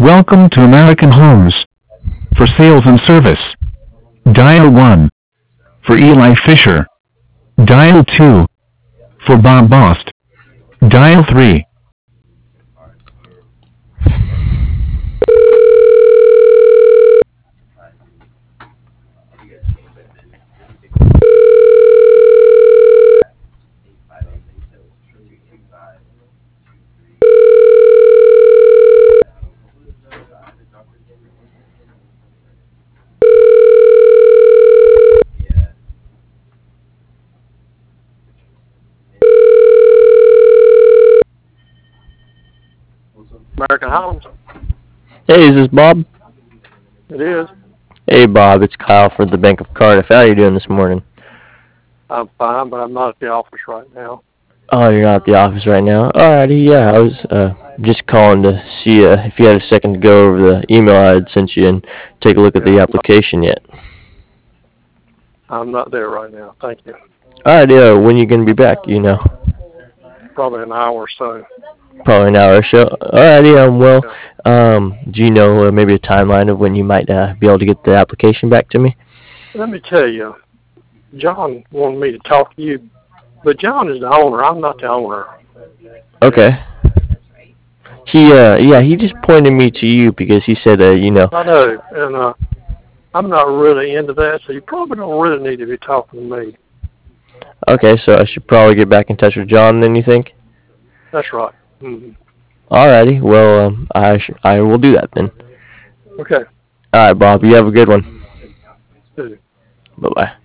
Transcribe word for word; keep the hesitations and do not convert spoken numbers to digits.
Welcome to American Homes. For sales and service, dial one. For Eli Fisher, dial two. For Bob Bost, dial three. American Homes. Hey, is this Bob? It is. Hey, Bob, it's Kyle from the Bank of Cardiff. How are you doing this morning? I'm fine, but I'm not at the office right now. Oh, you're not at the office right now? Alrighty, yeah, I was uh, just calling to see uh, if you had a second to go over the email I had sent you and take a look at the application yet. I'm not there right now. Thank you. Alright, yeah, when you going to be back, you know? Probably an hour or so. Probably an hour or so. Alrighty, um, well, um, do you know uh, maybe a timeline of when you might uh, be able to get the application back to me? Let me tell you, John wanted me to talk to you, but John is the owner. I'm not the owner. Okay. He, uh, yeah, he just pointed me to you because he said, uh, you know. I know, and uh, I'm not really into that, so you probably don't really need to be talking to me. Okay, so I should probably get back in touch with John then, you think? That's right. Mm-hmm. Alrighty, well, um, I sh- I will do that then. Okay. Alright, Bob, you have a good one. Good. Bye-bye.